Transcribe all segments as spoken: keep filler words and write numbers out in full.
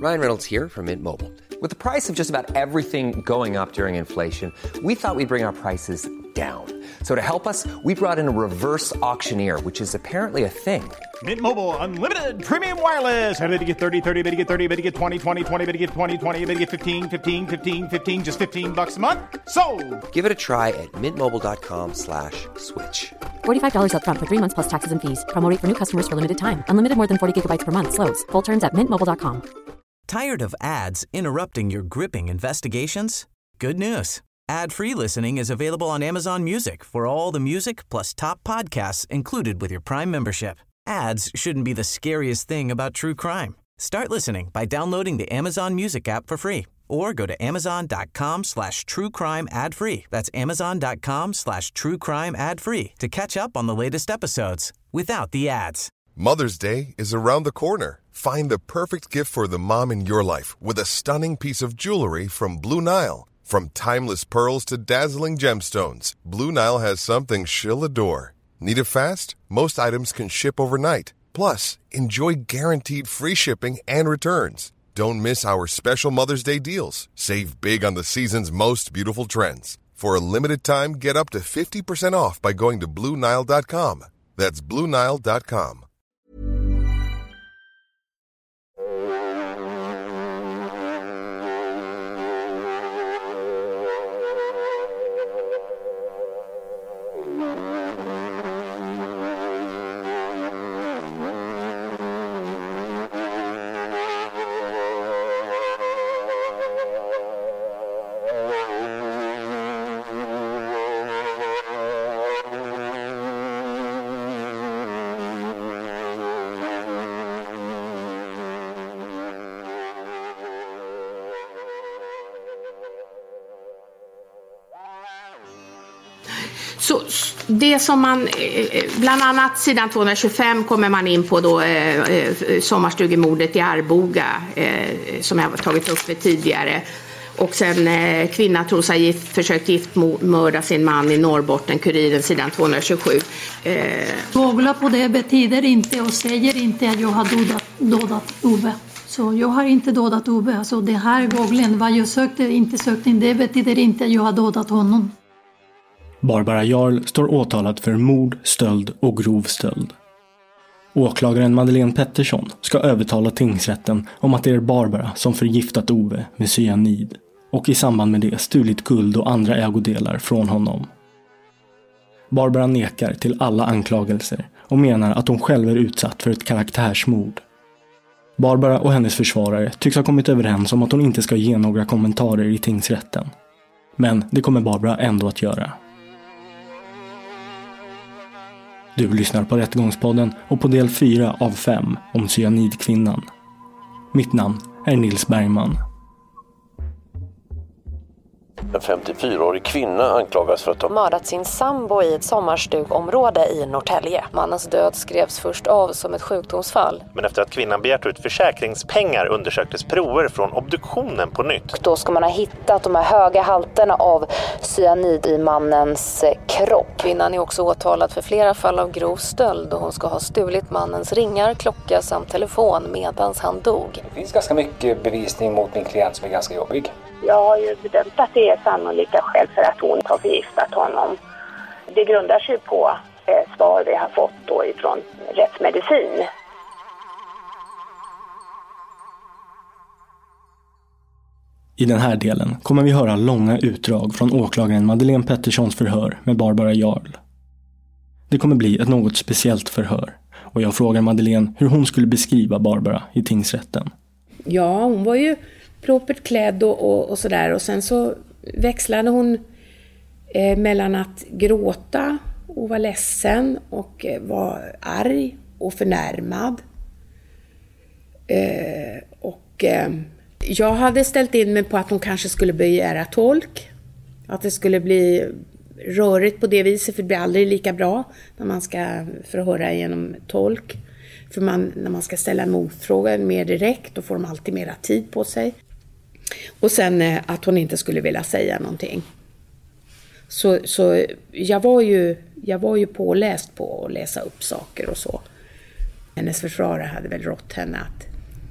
Ryan Reynolds here from Mint Mobile. With the price of just about everything going up during inflation, we thought we'd bring our prices down. So to help us, we brought in a reverse auctioneer, which is apparently a thing. Mint Mobile Unlimited Premium Wireless. How to get thirty, thirty, how to get thirty, how to get twenty, twenty, twenty, how to get twenty, twenty, how to get fifteen, fifteen, fifteen, fifteen, just fifteen bucks a month? Sold! Give it a try at mintmobile.com slash switch. forty-five dollars up front for three months plus taxes and fees. Promo rate for new customers for limited time. Unlimited more than forty gigabytes per month. Slows full terms at mint mobile dot com. Tired of ads interrupting your gripping investigations? Good news. Ad-free listening is available on Amazon Music for all the music plus top podcasts included with your Prime membership. Ads shouldn't be the scariest thing about true crime. Start listening by downloading the Amazon Music app for free or go to amazon.com slash true crime ad free. That's amazon.com slash true crime ad free to catch up on the latest episodes without the ads. Mother's Day is around the corner. Find the perfect gift for the mom in your life with a stunning piece of jewelry from Blue Nile. From timeless pearls to dazzling gemstones, Blue Nile has something she'll adore. Need it fast? Most items can ship overnight. Plus, enjoy guaranteed free shipping and returns. Don't miss our special Mother's Day deals. Save big on the season's most beautiful trends. For a limited time, get up to fifty percent off by going to blue nile dot com. That's blue nile dot com. Så det som man, bland annat sidan tvåhundratjugofem kommer man in på då eh, sommarstugemordet i Arboga eh, som jag har tagit upp med tidigare. Och sen eh, kvinna tror sig gift, försökt giftmörda sin man i Norrbotten, Kuriren sidan tvåhundratjugosju. Eh. Googla på det betyder inte och säger inte att jag har dödat, dödat Ove. Så jag har inte dödat Ove. Alltså det här googlen, vad jag sökte, inte sökte, det betyder inte att jag har dödat honom. Barbara Jarl står åtalad för mord, stöld och grov stöld. Åklagaren Madeleine Pettersson ska övertala tingsrätten om att det är Barbara som förgiftat Ove med cyanid och i samband med det stulit guld och andra ägodelar från honom. Barbara nekar till alla anklagelser och menar att hon själv är utsatt för ett karaktärsmord. Barbara och hennes försvarare tycks ha kommit överens om att hon inte ska ge några kommentarer i tingsrätten. Men det kommer Barbara ändå att göra. Du lyssnar på Rättegångspodden och på del fyra av fem om cyanidkvinnan. Mitt namn är Nils Bergman. En femtiofyraårig kvinna anklagas för att ha mördat sin sambo i ett sommarstugområde i Norrtälje. Mannens död skrevs först av som ett sjukdomsfall. Men efter att kvinnan begärt ut försäkringspengar undersöktes prover från obduktionen på nytt. Och då ska man ha hittat de här höga halterna av cyanid i mannens kropp. Kvinnan är också åtalad för flera fall av grov stöld och hon ska ha stulit mannens ringar, klocka samt telefon medans han dog. Det finns ganska mycket bevisning mot min klient som är ganska jobbig. Jag har ju bedömt att det är sannolika skäl för att hon har förgiftat honom. Det grundar sig på eh, svar vi har fått då ifrån rättsmedicin. I den här delen kommer vi höra långa utdrag från åklagaren Madeleine Petterssons förhör med Barbara Jarl. Det kommer bli ett något speciellt förhör och jag frågar Madeleine hur hon skulle beskriva Barbara i tingsrätten. Ja, hon var ju propert klädd och, och, och sådär. Och sen så växlade hon eh, mellan att gråta och vara ledsen och eh, var arg och förnärmad. Eh, och eh, jag hade ställt in mig på att hon kanske skulle begära tolk. Att det skulle bli rörigt på det viset, för det blir aldrig lika bra när man ska förhöra genom tolk. För man, när man ska ställa en motfråga mer direkt, då får de alltid mera tid på sig. Och sen eh, att hon inte skulle vilja säga någonting. Så, så jag, var ju, jag var ju påläst på att läsa upp saker och så. Hennes försvarare hade väl rått henne att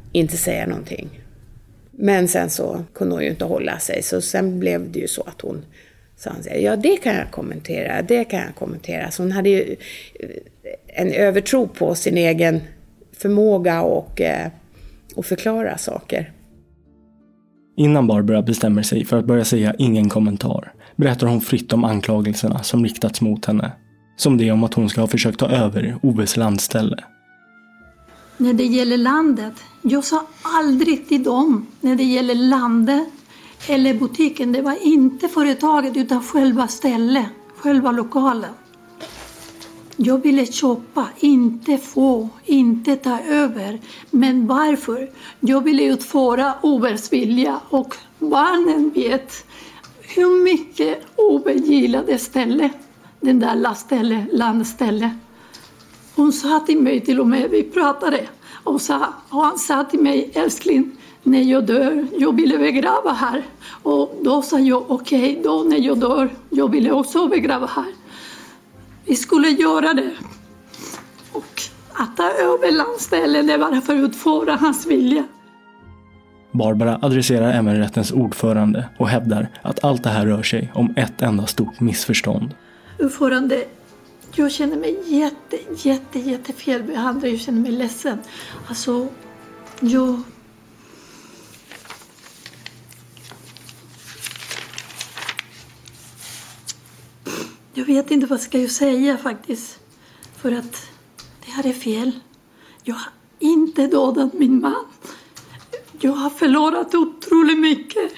inte säga någonting. Men sen så kunde hon ju inte hålla sig. Så sen blev det ju så att hon sa, ja det kan jag kommentera, det kan jag kommentera. Så hon hade ju en övertro på sin egen förmåga och, eh, och förklara saker. Innan Barbara bestämmer sig för att börja säga ingen kommentar berättar hon fritt om anklagelserna som riktats mot henne. Som det om att hon ska ha försökt ta över Oves landställe. När det gäller landet, jag sa aldrig till dem när det gäller landet eller butiken. Det var inte företaget utan själva stället, själva lokalen. Jag ville köpa, inte få, inte ta över. Men varför? Jag ville utföra Oves vilja och barnen vet hur mycket Ove gillade stället. Den där lastställe, landställe. Hon sa till mig till och med, vi pratade. Och, sa, och han sa till mig, älskling, när jag dör, jag ville begrava här. Och då sa jag, okej, okay, då när jag dör, jag ville också begrava här. Vi skulle göra det. Och att ta över landställen, det var för att utföra hans vilja. Barbara adresserar även rättens ordförande och hävdar att allt det här rör sig om ett enda stort missförstånd. Ordförande, jag känner mig jätte, jätte, jätte felbehandlad. Jag känner mig ledsen. Alltså, jag... Jag vet inte vad ska jag säga faktiskt. För att det här är fel. Jag har inte dödat min man. Jag har förlorat otroligt mycket.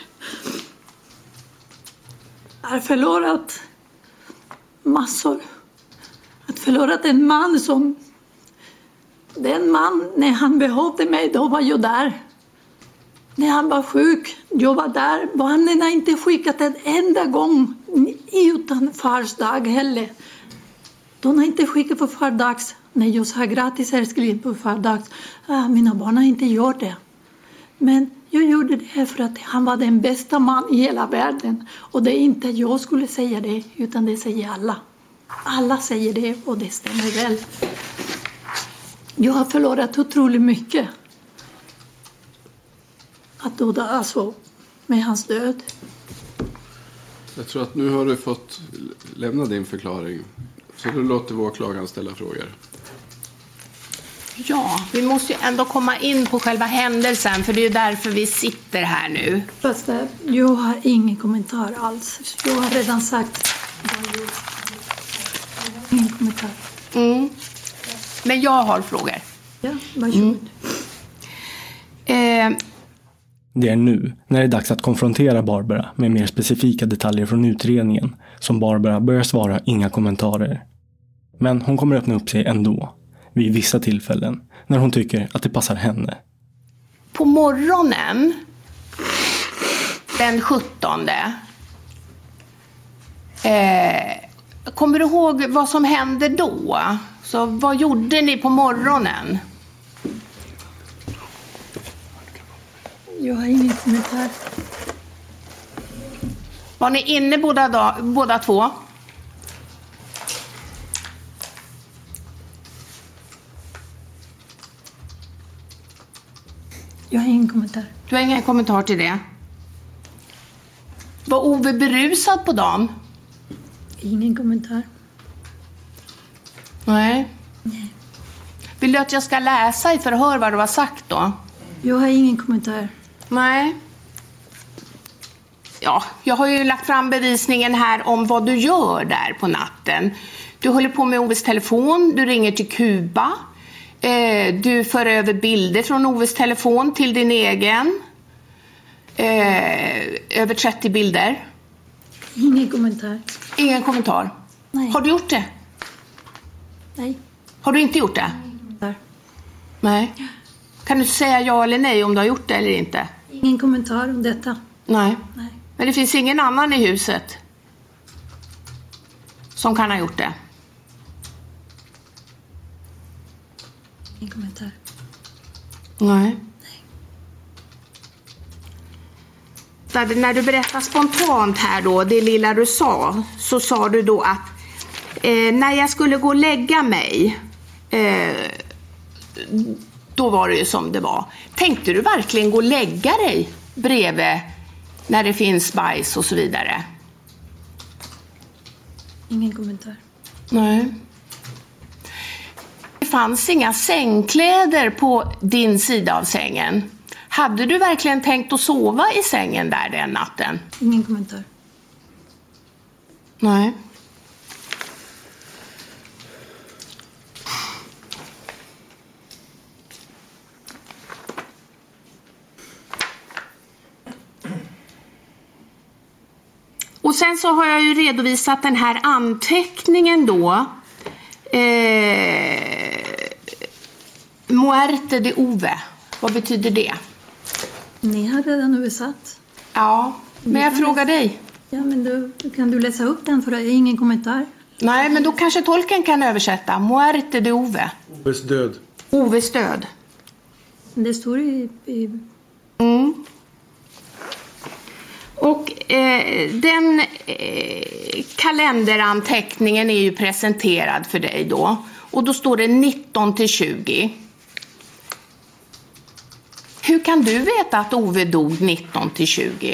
Jag har förlorat massor. Att förlorat en man som... Den man, när han behövde mig, då var jag där. När han var sjuk, jag var där. Barnen har inte skickat en enda gång utan fars dag heller. De har inte skickat på fardags. När jag sa gratis älskling på fardags. Ah, mina barn har inte gjort det. Men jag gjorde det för att han var den bästa man i hela världen. Och det är inte jag skulle säga det, utan det säger alla. Alla säger det och det stämmer väl. Jag har förlorat otroligt mycket. Att döda alltså med hans död. Jag tror att nu har du fått lämna din förklaring. Så då låter vår åklagaren ställa frågor. Ja, vi måste ju ändå komma in på själva händelsen. För det är ju därför vi sitter här nu. Fast jag har ingen kommentar alls. Jag har redan sagt. Ingen kommentar. Mm. Men jag har frågor. Ja, varsågod. Mm. Eh... Det är nu, när det är dags att konfrontera Barbara med mer specifika detaljer från utredningen, som Barbara börjar svara inga kommentarer. Men hon kommer öppna upp sig ändå, vid vissa tillfällen, när hon tycker att det passar henne. På morgonen, den sjuttonde, eh, kommer du ihåg vad som hände då? Så vad gjorde ni på morgonen? Jag har ingen kommentar. Var ni inne båda, dag, båda två? Jag har ingen kommentar. Du har ingen kommentar till det? Var Ove berusad på dagen? Ingen kommentar. Nej. Nej. Vill du att jag ska läsa i förhör vad du har sagt då? Jag har ingen kommentar. Nej. Ja, jag har ju lagt fram bevisningen här om vad du gör där på natten. Du håller på med Oves telefon, du ringer till Kuba. Eh, du för över bilder från Oves telefon till din egen. Eh, över trettio bilder. Ingen kommentar. Ingen kommentar? Nej. Har du gjort det? Nej. Har du inte gjort det? Ingen kommentar. Nej. Kan du säga ja eller nej om du har gjort det eller inte? Ingen kommentar om detta. Nej. Nej. Men det finns ingen annan i huset som kan ha gjort det? Ingen kommentar. Nej. Nej. När du berättar spontant här då, det lilla du sa, så sa du då att eh, när jag skulle gå och lägga mig, eh, då var det ju som det var. Tänkte du verkligen gå och lägga dig bredvid när det finns bajs och så vidare? Ingen kommentar. Nej. Det fanns inga sängkläder på din sida av sängen. Hade du verkligen tänkt att sova i sängen där den natten? Ingen kommentar. Nej. Och sen så har jag ju redovisat den här anteckningen då. Eh, Muerte de Ove. Vad betyder det? Ni har redan översatt. Ja, men jag frågar dig. Ja, men då kan du läsa upp den för det är ingen kommentar. Nej, men då kanske tolken kan översätta. Muerte de Ove. Oves död. Oves död. Det står i... i... Mm. Och eh, den eh, kalenderanteckningen är ju presenterad för dig då. Och då står det nitton till tjugo. Hur kan du veta att Ove dog nitton till tjugo?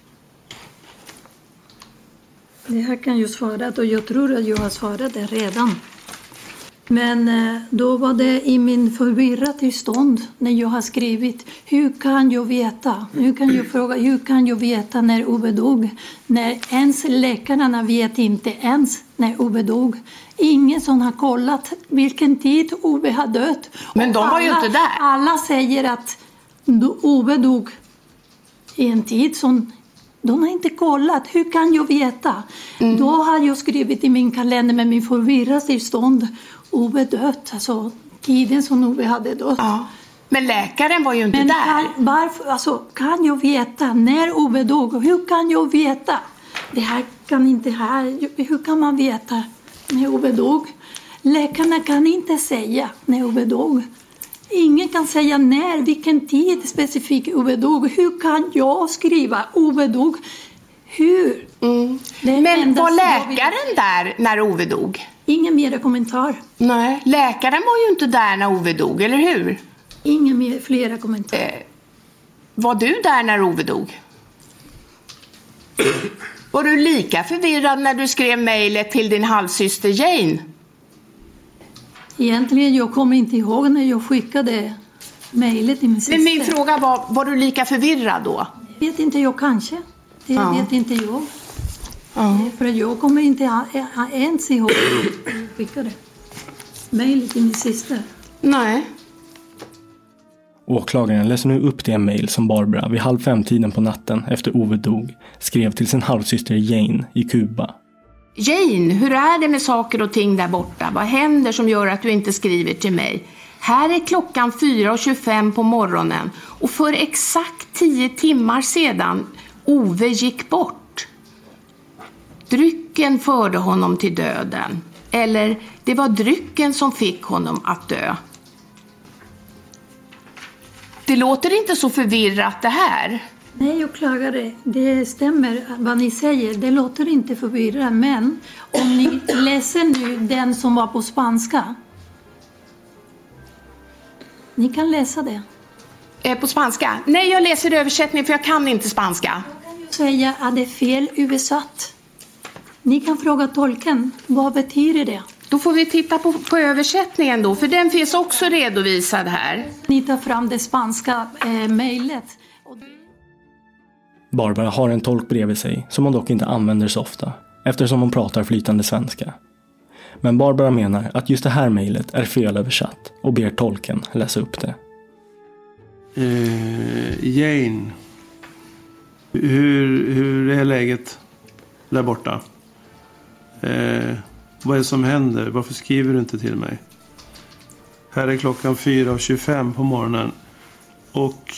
Det här kan jag svara och jag tror att jag har svarat det redan. Men eh, då var det i min förvirrade tillstånd när jag har skrivit hur kan jag veta? Hur kan jag fråga, hur kan jag veta när Ove dog? När ens läkarna vet inte ens när Ove dog. Ingen som har kollat vilken tid Ove har dött. Men de var ju inte där. Alla säger att Ove dog i en tid som de har inte kollat. Hur kan jag veta? Mm. Då har jag skrivit i min kalender med min förvirrade tillstånd Ove dött, alltså tiden som Ove hade dött. Ja. Men läkaren var ju inte Men där. Kan, varför, alltså, kan jag veta när Ove dog? Hur kan jag veta? Det här kan inte här. Hur kan man veta när Ove dog? Läkarna kan inte säga när Ove dog. Ingen kan säga när, vilken tid specifikt Ove dog. Hur kan jag skriva Ove dog? Hur? Mm. Men var läkaren där när Ove dog? Ingen mer kommentar. Nej, läkaren var ju inte där när Ove dog, eller hur? Ingen mer, flera kommentarer. Eh, var du där när Ove dog? Var du lika förvirrad när du skrev mejlet till din halvsyster Jane? Egentligen, jag kommer inte ihåg när jag skickade mejlet till min syster. Men min fråga var, var du lika förvirrad då? Vet inte jag kanske. Det ja. vet inte jag. Ja. För jag kommer inte ens ihåg att jag skickade mejlet till min syster. Nej. Åklagaren läser nu upp det mejl som Barbara vid halv fem tiden på natten efter Ove dog skrev till sin halvsyster Jane i Kuba. Jane, hur är det med saker och ting där borta? Vad händer som gör att du inte skriver till mig? Här är klockan fyra och tjugofem på morgonen och för exakt tio timmar sedan Ove gick bort. Drycken förde honom till döden. Eller det var drycken som fick honom att dö. Det låter inte så förvirrat det här. Nej, jag klagar det. Det stämmer vad ni säger. Det låter inte förvirrat. Men om ni läser nu den som var på spanska. Ni kan läsa det. Eh, på spanska? Nej, jag läser översättning för jag kan inte spanska. Jag kan ju säga att det är fel översatt. Ni kan fråga tolken. Vad betyder det? Då får vi titta på, på översättningen då. För den finns också redovisad här. Ni tar fram det spanska eh, mejlet. Barbara har en tolk bredvid sig som hon dock inte använder så ofta eftersom hon pratar flytande svenska. Men Barbara menar att just det här mejlet är felöversatt och ber tolken läsa upp det. Eh, Jane, hur, hur är läget där borta? Eh, vad är det som händer? Varför skriver du inte till mig? Här är klockan fyra och tjugofem på morgonen och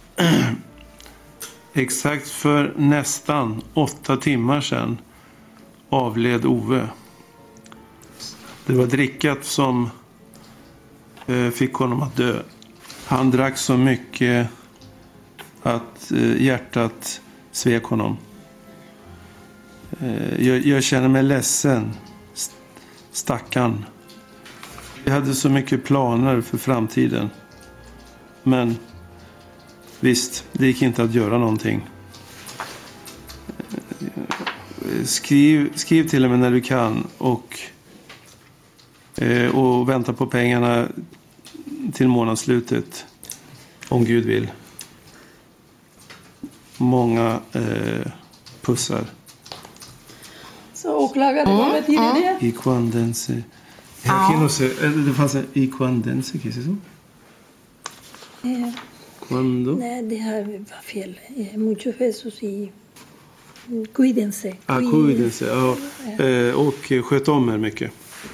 exakt för nästan åtta timmar sedan avled Ove. Det var drickat som eh, fick honom att dö. Han drack så mycket att eh, hjärtat svek honom. Eh, jag, jag känner mig ledsen. Stackarn. Jag hade så mycket planer för framtiden. Men visst, det gick inte att göra någonting. Skriv, skriv till mig när du kan och, eh, och vänta på pengarna till månadsslutet. Om Gud vill. Många eh, pussar. Så åklagare, vad betyder det? Equandense. Ja. Det fanns en equandense, kan jag säga så? Eh, Quando? Nej, det här var fel. Eh, mucho Jesus i cuídense. Ah, cuídense. Ja. Eh, och sköt om er mycket.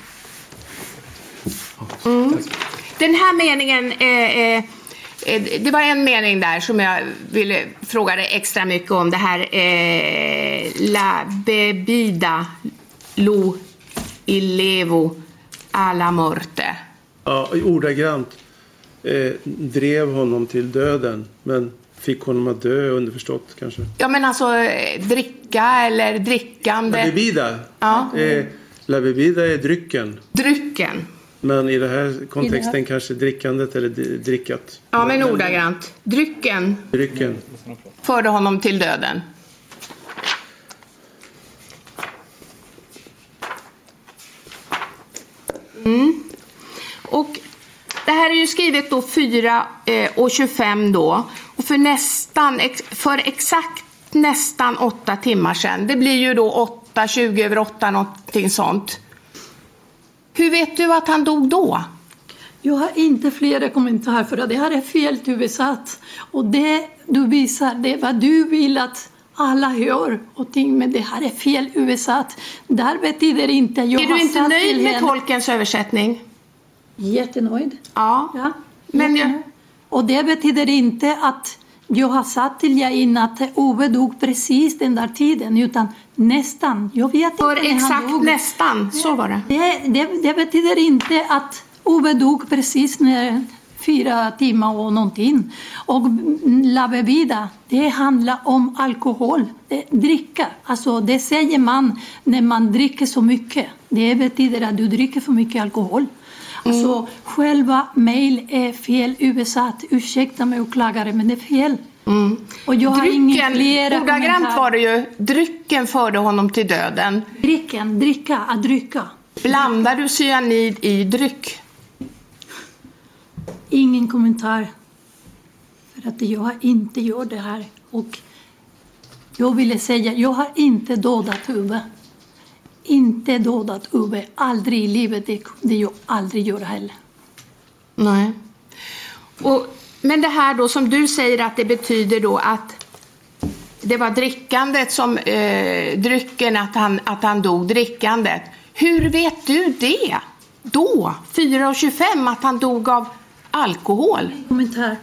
Mm. Den här meningen, eh, eh, det var en mening där som jag ville fråga dig extra mycket om. Det här eh, la bebida lo ilevo alla morte. Ja, ordagrant eh, drev honom till döden, men fick honom att dö, underförstått kanske. Ja, men alltså eh, dricka eller drickande. La bebida. Ja. Eh, la bebida är drycken. Drycken. Men i den här kontexten det här... kanske drickandet eller drickat. Ja, men ordagrant. Drycken. Drycken. Förde honom till döden. Mm. Och det här är ju skrivet då fyra och tjugofem då. Och för nästan, för exakt nästan åtta timmar sedan. Det blir ju då åtta, tjugo över åtta, någonting sånt. Hur vet du att han dog då? Jag har inte flera kommentarer för det här är fel översatt. Och det du visar, det är vad du vill att alla hör och ting, men det här är fel översatt. Där betyder inte jag är du inte nöjd med tolkens översättning? Jättenöjd. Ja. ja. Men jag... Och det betyder inte att jag har sagt till jag in att Ove dog precis den där tiden, utan nästan. Jag vet för inte exakt han nästan, så var det. Det, det. det betyder inte att Ove dog precis när fyra timmar och någonting. Och la bebida, det handlar om alkohol. Det, dricka, alltså det säger man när man dricker så mycket. Det betyder att du dricker för mycket alkohol. Mm. Alltså själva mail är fel översatt. Ursäkta mig och klagare, men det är fel. Mm. Och jag har ingen flera ordagrant var det ju, drycken förde honom till döden. Drycken, dricka, att drycka. Blandar du cyanid i dryck? Ingen kommentar. För att jag har inte gjort det här. Och jag ville säga, jag har inte dödat Ove. Inte dödat Ove. Aldrig i livet. Det kunde jag aldrig göra heller. Nej. Och, men det här då som du säger att det betyder då att det var drickandet som eh, drycken att han, att han dog drickandet. Hur vet du det? Då, fyra och tjugofem, att han dog av alkohol? Kommentar.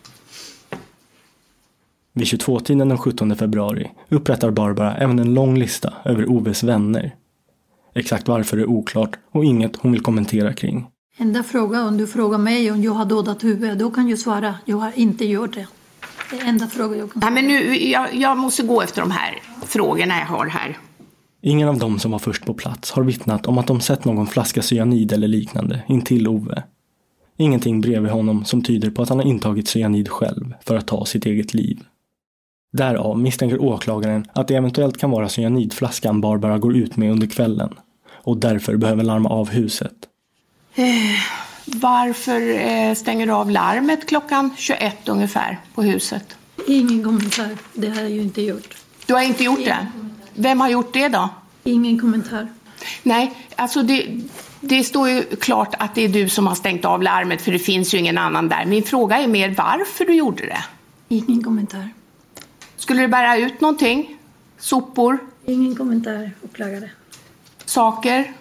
Vid tjugotvå-tiden den sjuttonde februari upprättar Barbara även en lång lista över Oves vänner. Exakt varför är oklart och inget hon vill kommentera kring. Enda fråga, om du frågar mig om jag har dödat Ove, då kan jag svara, jag har inte gjort det. Det är enda fråga jag kan svara. Ja, men nu, jag, jag måste gå efter de här frågorna jag har här. Ingen av dem som var först på plats har vittnat om att de sett någon flaska cyanid eller liknande intill Ove. Ingenting bredvid honom som tyder på att han har intagit cyanid själv för att ta sitt eget liv. Därav misstänker åklagaren att det eventuellt kan vara cyanidflaskan Barbara går ut med under kvällen och därför behöver larma av huset. Eh, varför eh, stänger du av larmet klockan tjugoett ungefär på huset? Ingen kommentar, det har jag ju inte gjort. Du har inte gjort det? Vem har gjort det då? Ingen kommentar. Nej, alltså det, det står ju klart att det är du som har stängt av larmet, för det finns ju ingen annan där. Min fråga är mer varför du gjorde det. Ingen kommentar. Skulle du bära ut någonting? Sopor? Ingen kommentar, åklagare. Saker?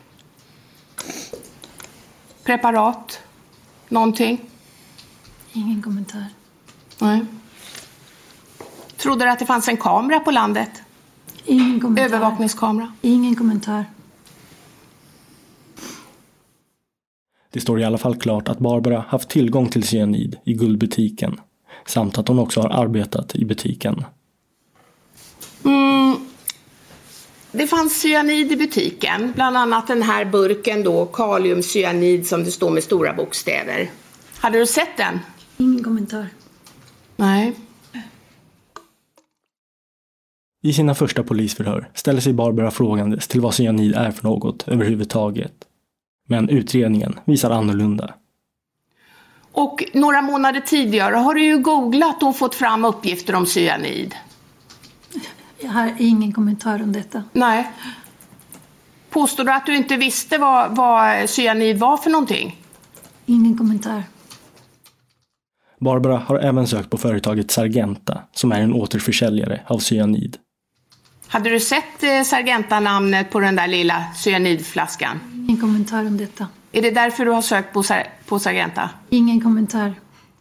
Preparat? Någonting? Ingen kommentar. Nej. Trodde du att det fanns en kamera på landet? Ingen kommentar. Övervakningskamera? Ingen kommentar. Det står i alla fall klart att Barbara haft tillgång till cyanid i guldbutiken samt att hon också har arbetat i butiken. Mm. Det fanns cyanid i butiken, bland annat den här burken då, kaliumcyanid som det står med stora bokstäver. Hade du sett den? Ingen kommentar. Nej. I sina första polisförhör ställer sig Barbara frågandes till vad cyanid är för något överhuvudtaget. Men utredningen visar annorlunda. Och några månader tidigare har du ju googlat och fått fram uppgifter om cyanid. Jag har ingen kommentar om detta. Nej. Påstår du att du inte visste vad, vad cyanid var för någonting? Ingen kommentar. Barbara har även sökt på företaget Sargenta, som är en återförsäljare av cyanid. Hade du sett eh, Sargenta-namnet på den där lilla cyanidflaskan? Ingen kommentar om detta. Är det därför du har sökt på, Sar- på Sargenta? Ingen kommentar.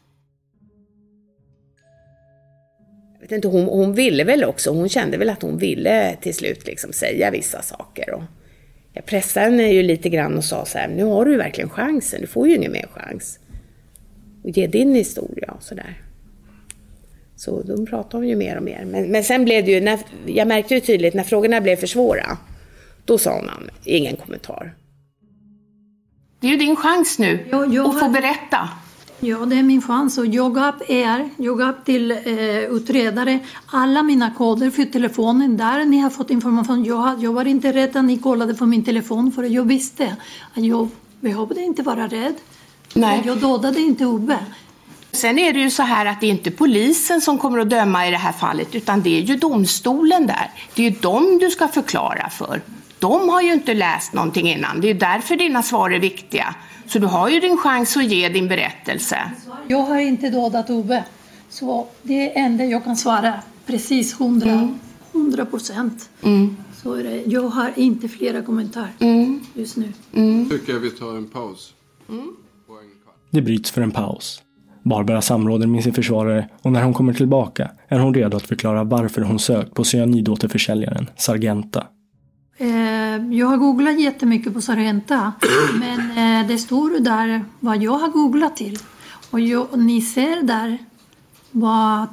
Jag vet inte, hon, hon ville väl också, hon kände väl att hon ville till slut liksom säga vissa saker. Och jag pressade henne ju lite grann och sa så här, nu har du verkligen chansen, du får ju ingen mer chans. Och ge din historia och sådär. Så de pratade hon ju mer och mer. Men, men sen blev det ju, när, jag märkte ju tydligt, när frågorna blev för svåra, då sa hon ingen kommentar. Det är ju din chans nu jag, jag att få har... berätta. Ja, det är min chans. Och jag gav er, jag gav till eh, utredare alla mina koder för telefonen där ni har fått information. Jag, jag var inte rädd att ni kollade på min telefon, för jag visste att jag behövde inte vara rädd. Nej. Jag dödade inte Ove. Sen är det ju så här att det är inte polisen som kommer att döma i det här fallet, utan det är ju domstolen där. Det är ju dem du ska förklara för. De har ju inte läst någonting innan. Det är ju därför dina svar är viktiga. Så du har ju din chans att ge din berättelse. Jag har inte dödat Ove. Så det är enda jag kan svara precis hundra procent. Mm. Så är det. Jag har inte flera kommentarer mm. just nu. Mm. Tycker jag vi tar en paus. Mm. Det bryts för en paus. Barbara samråder med sin försvarare, och när hon kommer tillbaka är hon redo att förklara varför hon sökt på cyanidåterförsäljaren Sargenta. Jag har googlat jättemycket på Sargenta, men det står där vad jag har googlat till. Och, jag, och ni ser där vad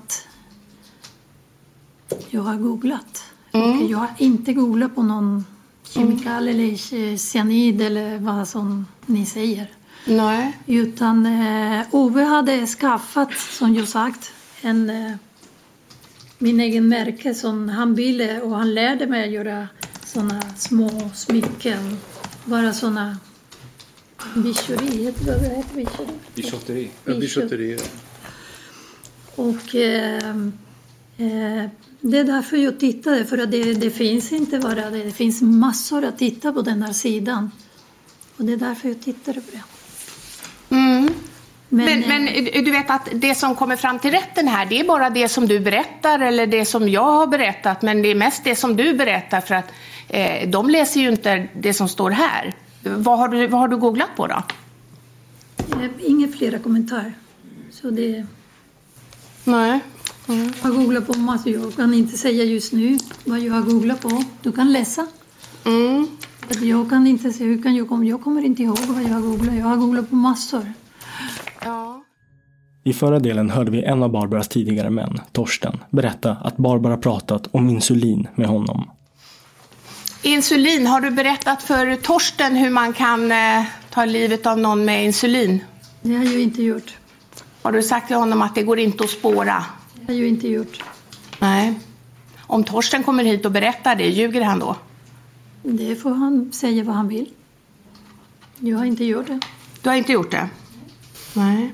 jag har googlat. Mm. Och jag har inte googlat på någon kemikal mm. eller cyanid eller vad som ni säger. Nej. Utan eh, Ove hade skaffat, som jag sagt, en, eh, min egen märke som han ville, och han lärde mig att göra såna små smycken. Bara såna bijouteri, heter det, vad heter bijouteri? Bijouteri. Ja, bijouteri. Och eh, eh, det är därför jag tittade, för att det, det finns inte bara det, det finns massor att titta på den här sidan. Och det är därför jag tittade på det. Mm. Men, men, men du vet att det som kommer fram till rätten här, det är bara det som du berättar eller det som jag har berättat, men det är mest det som du berättar, för att eh, de läser ju inte det som står här. Vad har du, vad har du googlat på då? Inga flera kommentarer. Så det... Nej. Mm. Jag har googlat på massor. Jag kan inte säga just nu vad jag har googlat på. Du kan läsa. Mm. Jag kan inte säga hur kan jag komma. Jag kommer inte ihåg vad jag har googlat. Jag har googlat på massor. Ja. I förra delen hörde vi en av Barbaras tidigare män, Torsten, berätta att Barbara pratat om insulin med honom. Insulin, har du berättat för Torsten hur man kan eh, ta livet av någon med insulin? Det har jag inte gjort. Har du sagt till honom att det går inte att spåra? Det har jag inte gjort. Nej. Om Torsten kommer hit och berättar det, ljuger han då? Det får han säga vad han vill. Jag har inte gjort det. Du har inte gjort det? Nej.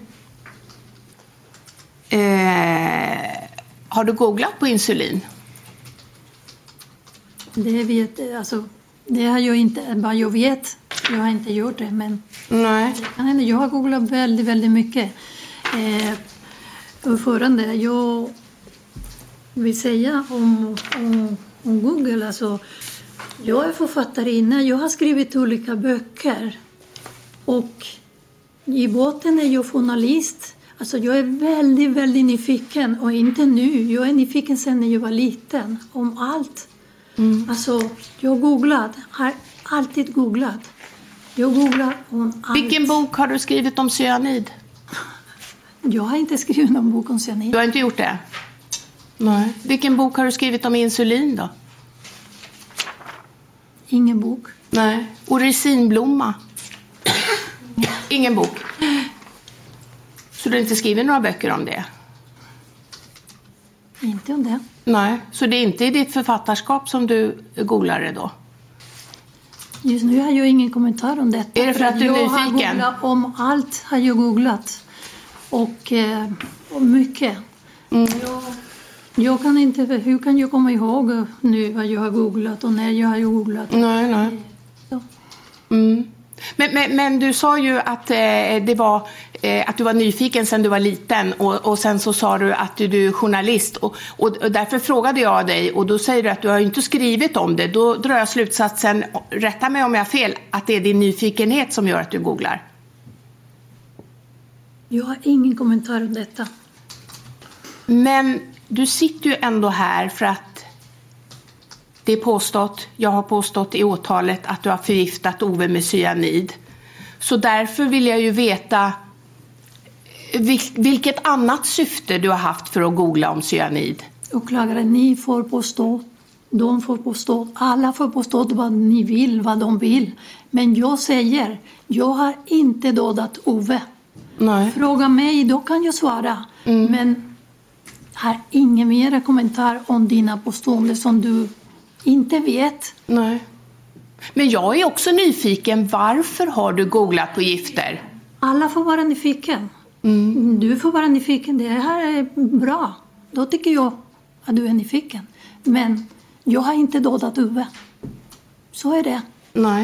Eh, har du googlat på insulin? Det vet alltså, det har jag inte, bara jag vet. Jag har inte gjort det, men nej. Jag har googlat väldigt, väldigt mycket. Eh, Ordförande, jag vill säga om, om, om Google, alltså, jag är författarinna, jag har skrivit olika böcker, och i botten är jag journalist. Alltså jag är väldigt, väldigt nyfiken, och inte nu, jag är nyfiken sedan när jag var liten, om allt. Mm. Alltså, jag har googlat, har alltid googlat. Jag googlar om allt. Vilken bok har du skrivit om cyanid? Jag har inte skrivit någon bok om cyanid. Du har inte gjort det? Nej. Vilken bok har du skrivit om insulin då? Ingen bok. Nej. Och resinblomma? Ingen bok. Så du har inte skrivit några böcker om det? Inte om det. Nej, så det är inte i ditt författarskap som du googlar det då? Just nu har jag ingen kommentar om detta. Är det för att du är jag nyfiken? Har googlat om allt har jag googlat. Och, eh, och mycket. Mm. Jag, jag kan inte, hur kan jag komma ihåg nu vad jag har googlat och när jag har googlat? Nej, nej. Mm. Men, men, men du sa ju att, eh, det var, eh, att du var nyfiken sedan du var liten och, och sen så sa du att du, du är journalist och, och, och därför frågade jag dig och då säger du att du har inte skrivit om det. Då drar jag slutsatsen, rätta mig om jag har fel, att det är din nyfikenhet som gör att du googlar. Jag har ingen kommentar om detta. Men du sitter ju ändå här för att det är påstått, jag har påstått i åtalet att du har förgiftat Ove med cyanid. Så därför vill jag ju veta vilket annat syfte du har haft för att googla om cyanid. Åklagare, ni får påstå, de får påstå, alla får påstå vad ni vill, vad de vill. Men jag säger, jag har inte dödat Ove. Nej. Fråga mig, då kan jag svara. Mm. Men har ingen mer kommentar om dina påståenden som du inte vet. Nej. Men jag är också nyfiken. Varför har du googlat på gifter? Alla får vara nyfiken. Mm. Du får vara nyfiken. Det här är bra. Då tycker jag att du är nyfiken. Men jag har inte dödat Ove. Så är det. Nej.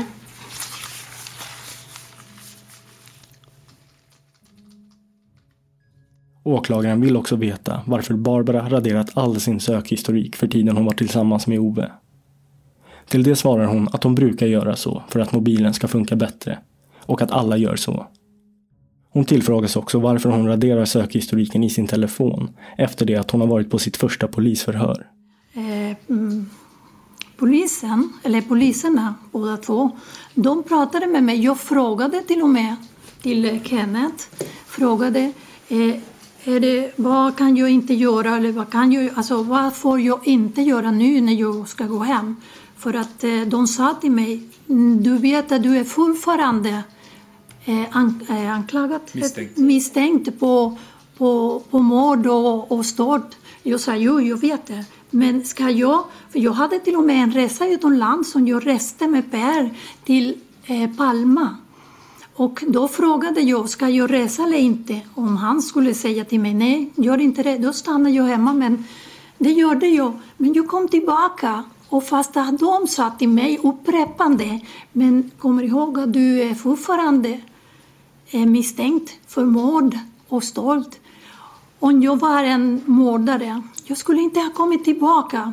Åklagaren vill också veta varför Barbara raderat all sin sökhistorik för tiden hon var tillsammans med Ove. Till det svarar hon att hon brukar göra så för att mobilen ska funka bättre och att alla gör så. Hon tillfrågas också varför hon raderar sökhistoriken i sin telefon efter det att hon har varit på sitt första polisförhör. Eh, mm, polisen, eller poliserna båda två, de pratade med mig. Jag frågade till och med till Kenneth, frågade eh, är det, vad kan jag inte göra eller vad, kan jag, alltså, vad får jag inte göra nu när jag ska gå hem? För att eh, de sa till mig, du vet att du är fortfarande eh, an, eh, anklagad, misstänkt, misstänkt på, på, på mord och, och stort. Jag sa, jo, jag vet det. Men ska jag, för jag hade till och med en resa utomlands som jag reste med Per till eh, Palma. Och då frågade jag, ska jag resa eller inte? Om han skulle säga till mig, nej, gör inte det. Då stannade jag hemma, men det gjorde jag. Men jag kom tillbaka. Och fast att de sa till mig upprepande, men kommer ihåg att du är fortfarande misstänkt för mord och stolt. Om jag var en mördare, jag skulle inte ha kommit tillbaka.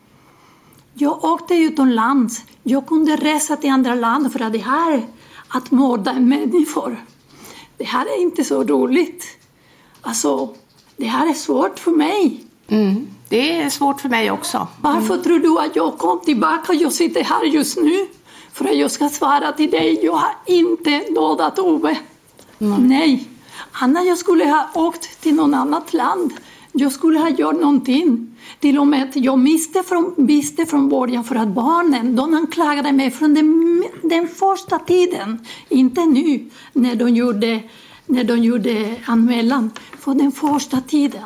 Jag åkte utomlands. Jag kunde resa till andra land för att det här, att mörda människor, det här är inte så roligt. Alltså, det här är svårt för mig. Mm. Det är svårt för mig också. Mm. Varför tror du att jag kom tillbaka och jag sitter här just nu? För att jag ska svara till dig, jag har inte dödat Ove. Mm. Nej. Annars jag skulle ha åkt till någon annat land. Jag skulle ha gjort någonting. Till och med jag visste från, visste från början för att barnen, de anklagade mig från den, den första tiden. Inte nu när de gjorde, när de gjorde anmälan. För den första tiden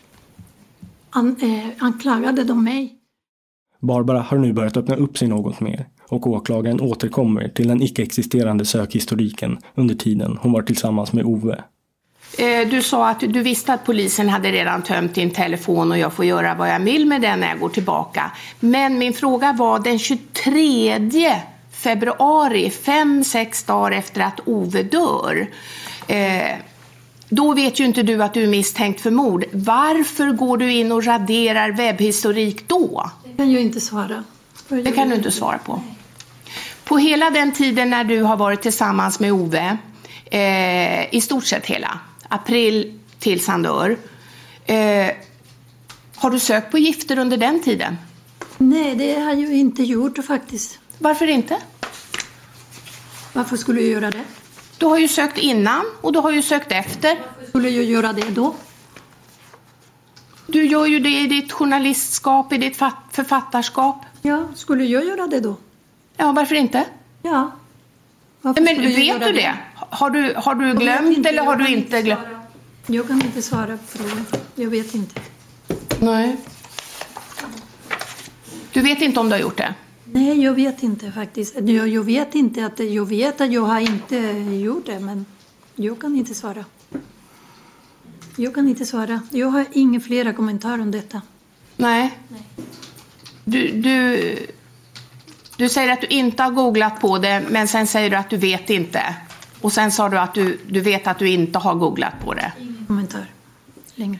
An, eh, anklagade de mig. Barbara har nu börjat öppna upp sig något mer och åklagaren återkommer till den icke-existerande sökhistoriken under tiden hon var tillsammans med Ove. Du sa att du visste att polisen hade redan tömt din telefon och jag får göra vad jag vill med den när jag går tillbaka. Men min fråga var den tjugotredje februari, fem, sex dagar efter att Ove dör. Eh, då vet ju inte du att du är misstänkt för mord. Varför går du in och raderar webbhistorik då? Det kan jag inte svara. Det kan du inte svara på. På hela den tiden när du har varit tillsammans med Ove, eh, i stort sett hela, april tills han dör, eh, har du sökt på gifter under den tiden? Nej, det har jag inte gjort faktiskt. Varför inte? Varför skulle jag göra det? Du har ju sökt innan och du har ju sökt efter. Varför skulle jag göra det då? Du gör ju det i ditt journalistskap, i ditt författarskap. Ja, skulle jag göra det då? Ja, varför inte? Ja. Varför Men vet du det? det? Har du, har du glömt eller har du inte glömt? Jag kan inte svara på frågan. Jag vet inte. Nej. Du vet inte om du har gjort det? Nej, jag vet inte faktiskt. Jag, jag vet inte att jag vet att jag har inte gjort det, men jag kan inte svara. Jag kan inte svara. Jag har inga flera kommentarer om detta. Nej. Nej. Du, du, du säger att du inte har googlat på det, men sen säger du att du vet inte. Och sen sa du att du, du vet att du inte har googlat på det. Ingen kommentar längre.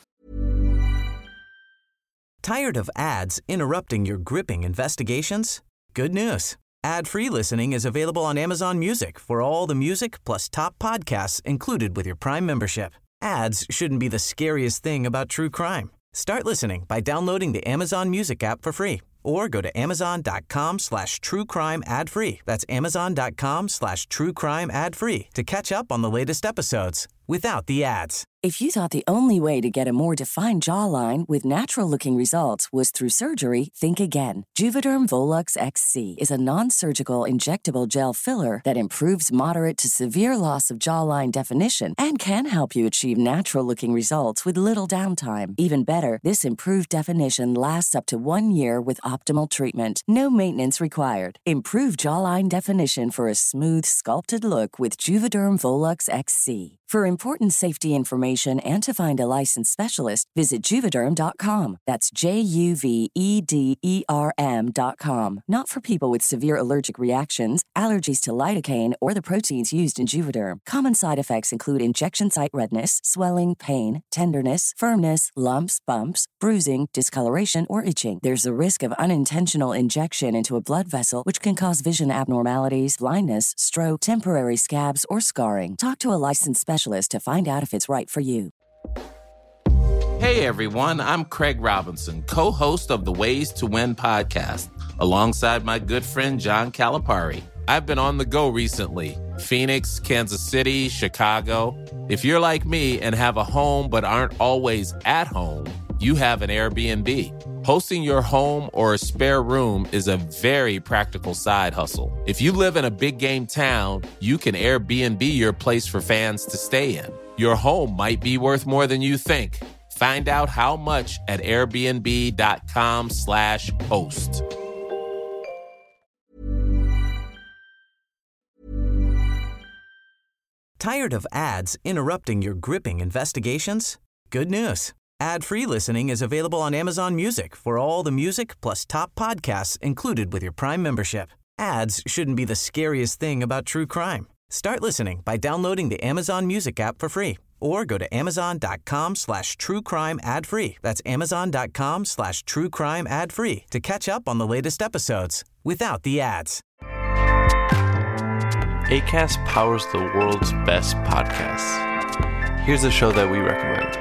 Tired of ads interrupting your gripping investigations? Good news. Ad-free listening is available on Amazon Music for all the music plus top podcasts included with your Prime membership. Ads shouldn't be the scariest thing about true crime. Start listening by downloading the Amazon Music app for free or go to amazon.com slash true crime ad free. That's amazon.com slash true crime ad free to catch up on the latest episodes without the ads. If you thought the only way to get a more defined jawline with natural-looking results was through surgery, think again. Juvederm Volux X C is a non-surgical injectable gel filler that improves moderate to severe loss of jawline definition and can help you achieve natural-looking results with little downtime. Even better, this improved definition lasts up to one year with optimal treatment. No maintenance required. Improve jawline definition for a smooth, sculpted look with Juvederm Volux X C. For important safety information and to find a licensed specialist, visit Juvederm dot com. That's J U V E D E R M dot com. Not for people with severe allergic reactions, allergies to lidocaine, or the proteins used in Juvederm. Common side effects include injection site redness, swelling, pain, tenderness, firmness, lumps, bumps, bruising, discoloration, or itching. There's a risk of unintentional injection into a blood vessel, which can cause vision abnormalities, blindness, stroke, temporary scabs, or scarring. Talk to a licensed specialist to find out if it's right for you. Hey everyone, I'm Craig Robinson, co-host of the Ways to Win podcast, alongside my good friend John Calipari. I've been on the go recently. Phoenix, Kansas City, Chicago. If you're like me and have a home but aren't always at home, you have an Airbnb. Hosting your home or a spare room is a very practical side hustle. If you live in a big game town, you can Airbnb your place for fans to stay in. Your home might be worth more than you think. Find out how much at airbnb.com slash host. Tired of ads interrupting your gripping investigations? Good news. Ad-free listening is available on Amazon Music for all the music plus top podcasts included with your Prime membership. Ads shouldn't be the scariest thing about true crime. Start listening by downloading the Amazon Music app for free or go to amazon.com slash true crime ad free. That's amazon.com slash true crime ad free to catch up on the latest episodes without the ads. Acast powers the world's best podcasts. Here's a show that we recommend.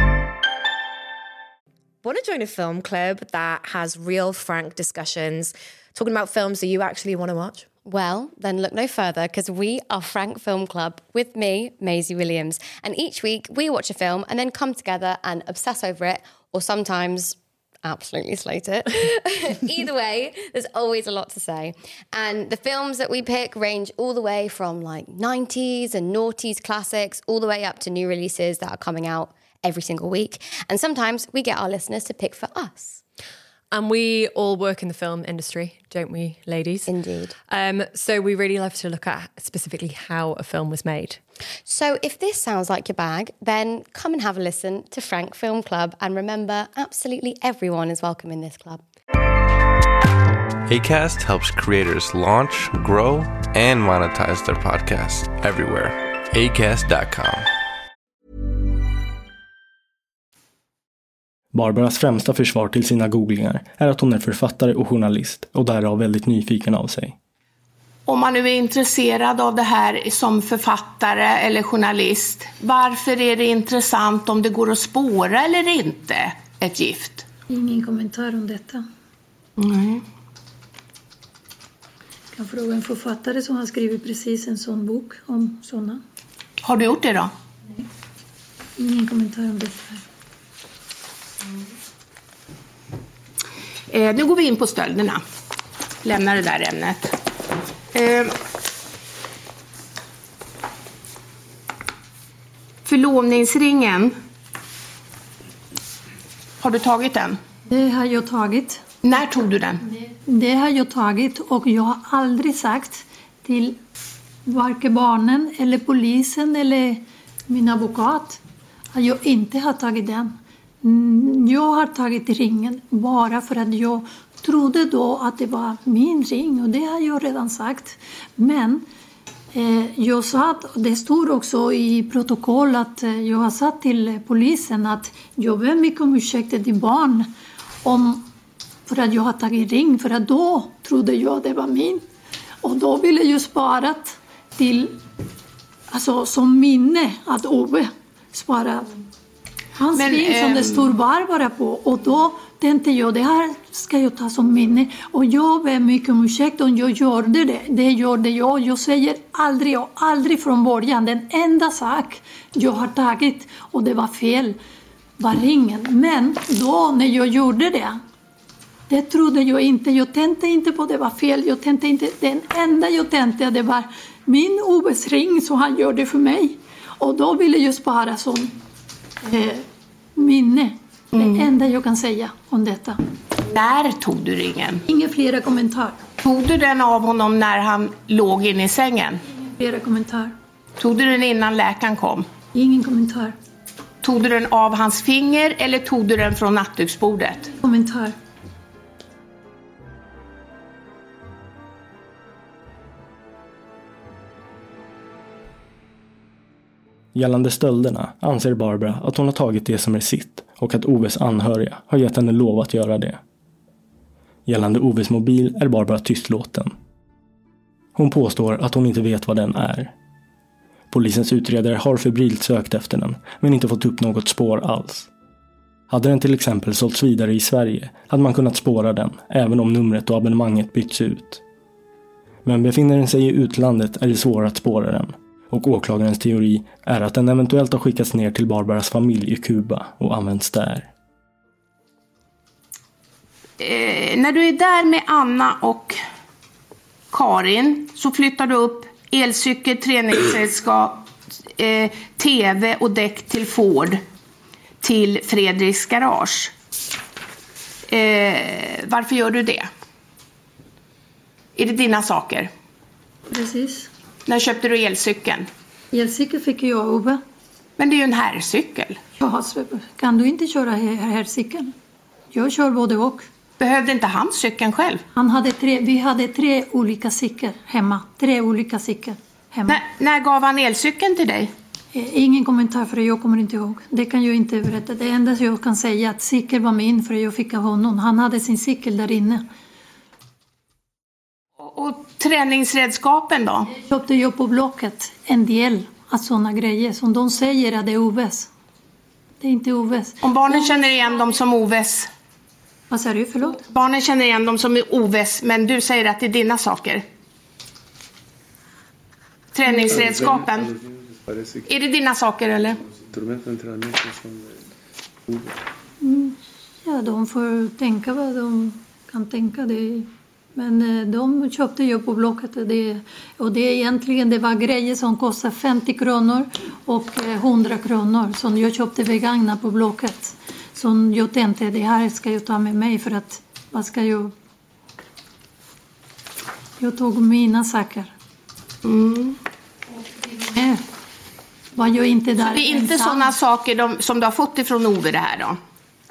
Want to join a film club that has real, frank discussions, talking about films that you actually want to watch? Well, then look no further, because we are Frank Film Club with me, Maisie Williams. And each week we watch a film and then come together and obsess over it, or sometimes absolutely slate it. Either way, there's always a lot to say. And the films that we pick range all the way from like nineties and noughties classics, all the way up to new releases that are coming out every single week. And sometimes we get our listeners to pick for us. And we all work in the film industry, don't we, ladies? Indeed. Um, so we really love to look at specifically how a film was made. So if this sounds like your bag, then come and have a listen to Frank Film Club. And remember, absolutely everyone is welcome in this club. Acast helps creators launch, grow, and monetize their podcasts everywhere. acast dot com. Barbaras främsta försvar till sina googlingar är att hon är författare och journalist och därav väldigt nyfiken av sig. Om man nu är intresserad av det här som författare eller journalist, varför är det intressant om det går att spåra eller inte ett gift? Ingen kommentar om detta. Nej. Jag kan fråga en författare som har skrivit precis en sån bok om såna. Har du gjort det då? Nej. Ingen kommentar om detta. Eh, nu går vi in på stölderna. Lämnar det där ämnet. Eh, förlovningsringen. Har du tagit den? Det har jag tagit. När tog du den? Det har jag tagit och jag har aldrig sagt till varken barnen eller polisen eller min advokat att jag inte har tagit den. Jag har tagit ringen bara för att jag trodde då att det var min ring och det har jag redan sagt. Men eh, jag sa att, det står också i protokoll att eh, jag har sagt till polisen att jag ber mycket om ursäkt till barn om, för att jag har tagit ring, för att då trodde jag att det var min. Och då ville jag spara till, alltså som minne att Ove spara hans Men, ring som ähm... det står Barbara på. Och då tänkte jag, det här ska jag ta som minne. Och jag ber mycket om ursäkt om jag gjorde det. Det gjorde jag. Jag säger aldrig och aldrig från början. Den enda sak jag har tagit, och det var fel, var ringen. Men då när jag gjorde det, det trodde jag inte. Jag tänkte inte på det var fel. Jag tänkte inte, den enda jag tänkte det var min Oves ring som han gjorde för mig. Och då ville jag spara som eh, minne. Mm. Det enda jag kan säga om detta. När tog du ringen? Inga flera kommentarer. Tog du den av honom när han låg inne i sängen? Inga flera kommentarer. Tog du den innan läkaren kom? Ingen kommentar. Tog du den av hans finger eller tog du den från nattduksbordet? Kommentar. Gällande stölderna anser Barbara att hon har tagit det som är sitt och att Oves anhöriga har gett henne lov att göra det. Gällande Oves mobil är Barbara tystlåten. Hon påstår att hon inte vet vad den är. Polisens utredare har febrilt sökt efter den men inte fått upp något spår alls. Hade den till exempel sålts vidare i Sverige hade man kunnat spåra den även om numret och abonnemanget byts ut. Men befinner den sig i utlandet är det svårare att spåra den. Och åklagarens teori är att den eventuellt har skickats ner till Barbaras familj i Kuba och används där. Eh, när du är där med Anna och Karin så flyttar du upp elcykel, träningsredskap, eh, tv och däck till Ford till Fredriks garage. Eh, varför gör du det? Är det dina saker? Precis. När köpte du elcykeln? Elcykel fick jag av Ove. Men det är ju en herrcykel. Ja, kan du inte köra herrcykeln? Jag kör både och. Behövde inte han cykeln själv? Han hade tre, vi hade tre olika cyklar hemma. Tre olika cyklar hemma. N- när gav han elcykeln till dig? Eh, ingen kommentar för jag kommer inte ihåg. Det kan jag inte berätta. Det enda jag kan säga är att cykeln var min för jag fick av honom. Han hade sin cykel där inne. Och träningsredskapen då? Köpte jag på Blocket en del av sådana grejer som de säger att det är Oves. Det är inte Oves. Om barnen känner igen dem som Oves? Vad säger du, förlåt? Barnen känner igen dem som Oves, men du säger att det är dina saker. Träningsredskapen. Är det dina saker eller? Mm, ja, de får tänka vad de kan tänka det. Men de köpte ju på Blocket och det, och det egentligen det var grejer som kostade femtio kronor och hundra kronor som jag köpte vegana på Blocket. Så jag tänkte det här ska jag ta med mig för att vad ska jag... Jag tog mina saker. Mm. Nej, var jag inte där. Så det är inte sådana saker de, som du har fått ifrån Ove det här då?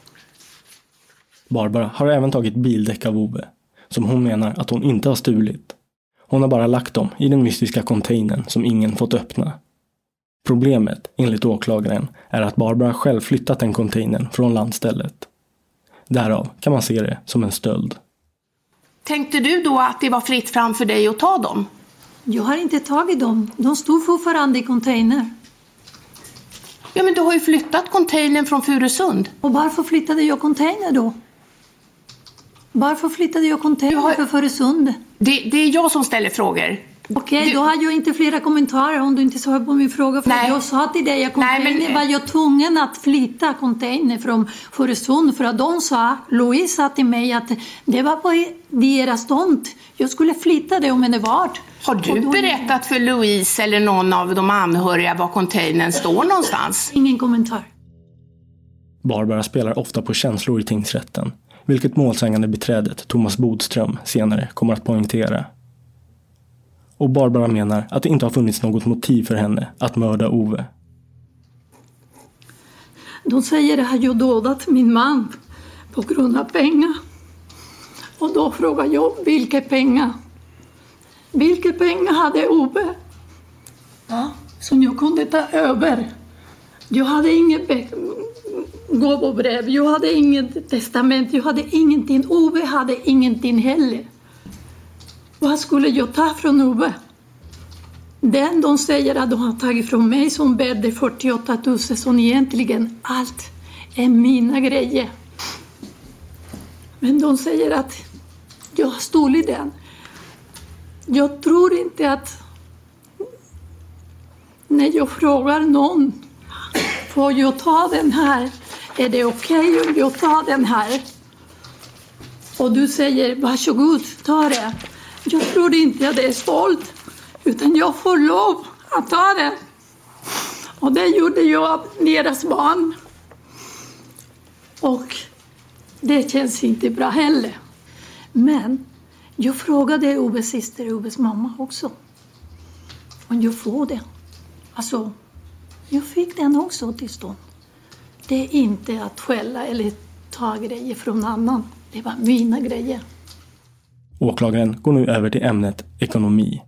Barbara har även tagit bildäck av Ove, som hon menar att hon inte har stulit. Hon har bara lagt dem i den mystiska containern som ingen fått öppna. Problemet, enligt åklagaren, är att Barbara själv flyttat den containern från landstället. Därav kan man se det som en stöld. Tänkte du då att det var fritt fram för dig att ta dem? Jag har inte tagit dem. De stod fortfarande i container. Ja, men du har ju flyttat containern från Furusund. Och varför flyttade jag container då? Varför flyttade jag container har... för Furusund? Det, det är jag som ställer frågor. Okej, okay, då har jag inte flera kommentarer om du inte svarar på min fråga. För jag sa till dig att container men... var jag tvungen att flytta container från Fårösund. För att de sa, Louise sa till mig att det var på deras tomt. Jag skulle flytta det om en vart. Har du då... berättat för Louise eller någon av de anhöriga var containern står någonstans? Ingen kommentar. Barbara spelar ofta på känslor i tingsrätten, vilket målsägande beträdet Thomas Bodström senare kommer att poängtera. Och Barbara menar att det inte har funnits något motiv för henne att mörda Ove. De säger att jag dödat min man på grund av pengar. Och då frågar jag, vilka pengar? Vilka pengar hade Ove? Ja, som jag kunde ta över. Jag hade inget gåvobrev, jag hade inget testament, jag hade ingenting. Ove hade ingenting heller. Vad skulle jag ta från Ove? Den de säger att de har tagit från mig som värde fyrtioåtta tusen, som egentligen allt är mina grejer. Men de säger att jag har stulit den. Jag tror inte att när jag frågar någon, får jag ta den här? Är det okej okay om jag tar den här? Och du säger, varsågod, ta det. Jag tror inte att det är stolt, utan jag får lov att ta det. Och det gjorde jag av deras barn. Och det känns inte bra heller. Men jag frågade Oves syster, Oves mamma också. Och jag får det. Alltså, jag fick den också till stånd. Det är inte att skälla eller ta grejer från annan. Det var mina grejer. Åklagaren går nu över till ämnet ekonomi.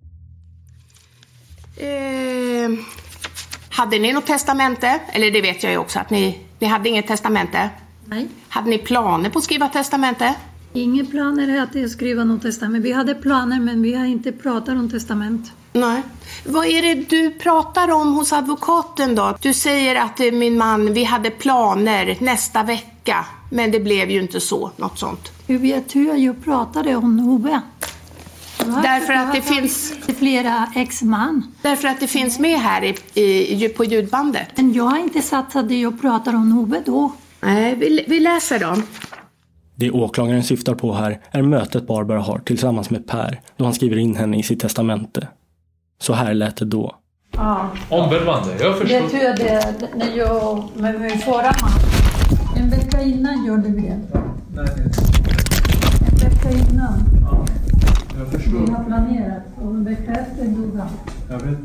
Eh, hade ni något testamente? Eller det vet jag ju också att ni, ni hade inget testamente. Nej. Hade ni planer på att skriva testamente? Inga planer att skriva något testament. Vi hade planer, men vi har inte pratat om testament. Nej. Vad är det du pratar om hos advokaten då? Du säger att min man, vi hade planer nästa vecka. Men det blev ju inte så, något sånt. Hur vet hur jag pratade om Ove? Därför att det finns flera ex-man. Därför att det finns med här i, i, på ljudbandet. Men jag har inte sagt att jag pratar om Ove då. Nej, vi, vi läser dem. Det åklagaren syftar på här är mötet Barbara har tillsammans med Per då han skriver in henne i sitt testamente. Så här lät det då. Ja. Omvälvande, jag förstår. Det tror jag det när jag med min förra man. En vecka innan gjorde vi det. Ja, nej, nej. En vecka innan. Ja, jag förstår. Vi har planerat och en vecka efter dog han. Jag vet.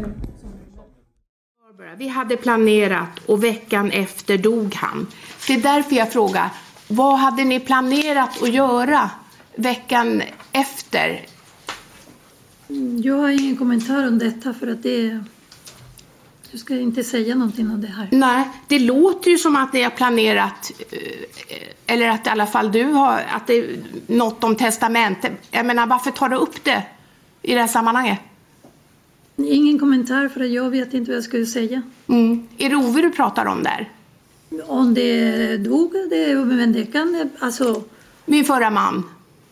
Vi hade planerat och veckan efter dog han. Det är därför jag frågar, vad hade ni planerat att göra veckan efter? Jag har ingen kommentar om detta för att det... Jag ska inte säga någonting om det här. Nej, det låter ju som att ni har planerat, eller att i alla fall du har, att det är något om testamentet. Jag menar, varför tar du upp det i det här sammanhanget? Ingen kommentar för att jag vet inte vad jag skulle säga. Mm. Är det Ove du pratar om där? Om det dog, det, men det kan, alltså... Min förra man.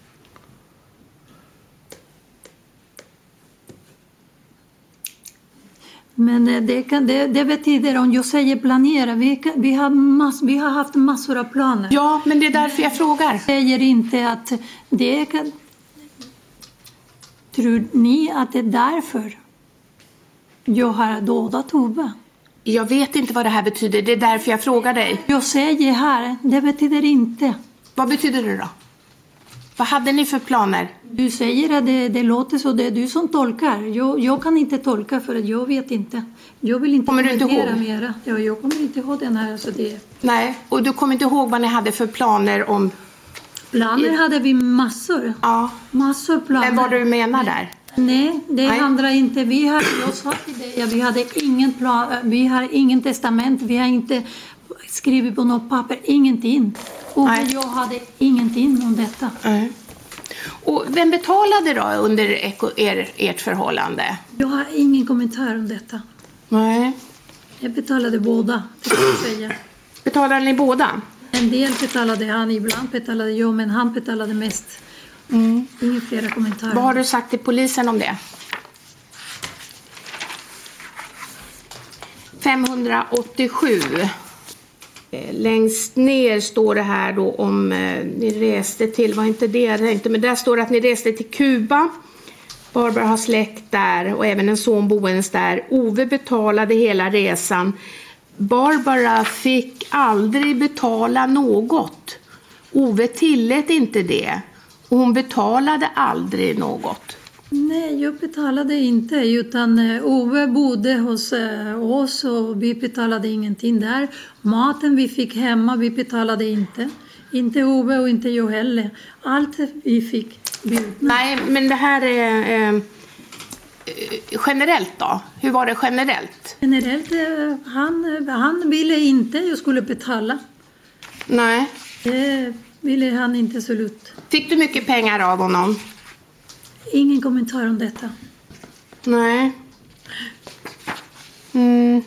Men det, kan, det, det betyder om jag säger planera. Vi, kan, vi, har mass, vi har haft massor av planer. Ja, men det är därför jag frågar. Jag säger inte att det kan... Tror ni att det är därför jag har dödat Ove? Jag vet inte vad det här betyder. Det är därför jag frågar dig. Jag säger här, det betyder inte. Vad betyder det då? Vad hade ni för planer? Du säger att det, det låter så, det är du som tolkar. Jag, jag kan inte tolka för att jag vet inte. Jag vill inte kommer du inte ihåg? Mera. Ja, jag kommer inte ihåg den här. Så det... Nej, och du kommer inte ihåg vad ni hade för planer om... Planer hade vi massor. Ja. Massor planer. Men vad du menar där? Nej, det Nej. handlar inte. Vi har, jag sa till dig att vi hade ingen plan, vi har ingen testament, vi har inte skrivit på något papper, ingenting. Och Nej. jag hade ingenting om detta. Nej. Och vem betalade då under er, ert förhållande? Jag har ingen kommentar om detta. Nej. Jag betalade båda, det kan jag säga. Betalade ni båda? En del betalade han, ibland betalade jag, men han betalade mest. Mm. Inga flera kommentarer. Vad har du sagt till polisen om det? femhundraåttiosju. Längst ner står det här då om eh, ni reste till, var inte det jag tänkte, men där står det att ni reste till Kuba. Barbara har släkt där och även en son boendes där. Ove betalade hela resan. Barbara fick aldrig betala något. Ove tillät inte det. Och hon betalade aldrig något. Nej, jag betalade inte, utan Ove bodde hos oss och vi betalade ingenting där. Maten vi fick hemma, vi betalade inte. Inte Ove och inte jag heller. Allt vi fick bjudna. Nej, men det här är eh, generellt då? Hur var det generellt? Generellt, eh, han, han ville inte jag skulle betala. Nej. Det ville han inte så lut. Fick du mycket pengar av honom? Ingen kommentar om detta. Nej. Mm.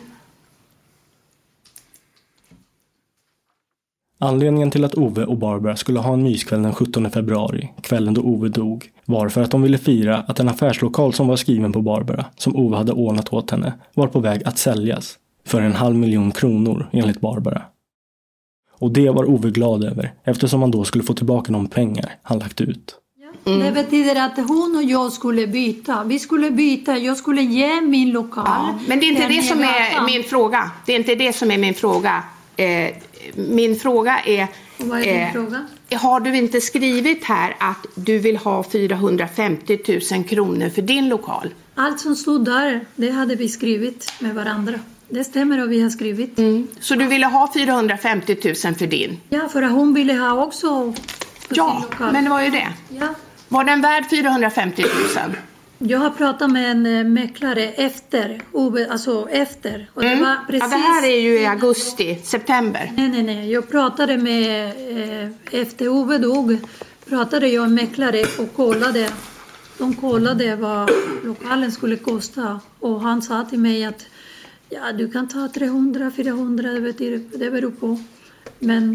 Anledningen till att Ove och Barbara skulle ha en myskväll den sjuttonde februari, kvällen då Ove dog, var för att de ville fira att en affärslokal som var skriven på Barbara, som Ove hade ordnat åt henne, var på väg att säljas för en halv miljon kronor enligt Barbara. Och det var Ove glad över, eftersom han då skulle få tillbaka de pengar han lagt ut. Mm. Det betyder att hon och jag skulle byta. Vi skulle byta, jag skulle ge min lokal. Ja, men det är inte det som är min fråga. Det är inte det som är min fråga. Eh, min fråga är... Vad är din eh, fråga? Har du inte skrivit här att du vill ha fyrahundrafemtio tusen kronor för din lokal? Allt som stod där, det hade vi skrivit med varandra. Det stämmer och vi har skrivit. Mm. Så du ville ha fyrahundrafemtio tusen för din? Ja, för att hon ville ha också... Ja, men det var ju det. Ja. Var den värd fyrahundrafemtio tusen? Jag har pratat med en mäklare efter, alltså efter. Och mm. det var precis... Ja, det här är ju i augusti, september. Nej, nej, nej. Jag pratade med, eh, efter Ove dog, pratade jag med mäklare och kollade. De kollade vad lokalen skulle kosta. Och han sa till mig att ja, du kan ta trehundra, fyrahundra, det betyder, det beror på. Men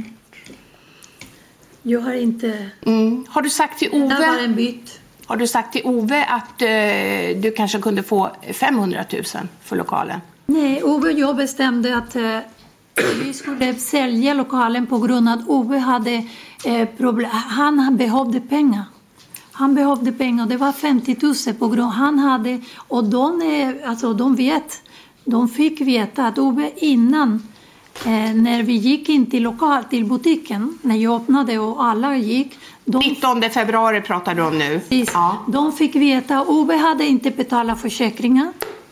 jag har inte... Mm. Har du sagt till Ove... Det var en byt. Har du sagt till Ove att eh, du kanske kunde få femhundratusen för lokalen? Nej, Ove och jag bestämde att eh, vi skulle sälja lokalen på grund av att Ove hade eh, problem. Han behövde pengar. Han behövde pengar. Det var femtio tusen på grund han hade. Och de, eh, alltså, de vet, de fick veta att Ove innan, eh, när vi gick in till lokal, till butiken, när jag öppnade och alla gick. De, nittonde februari pratar du om nu. Ja. De fick veta att Ove hade inte betalat försäkringar.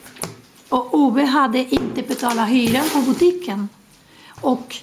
Och Ove hade inte betalat hyran på butiken. Och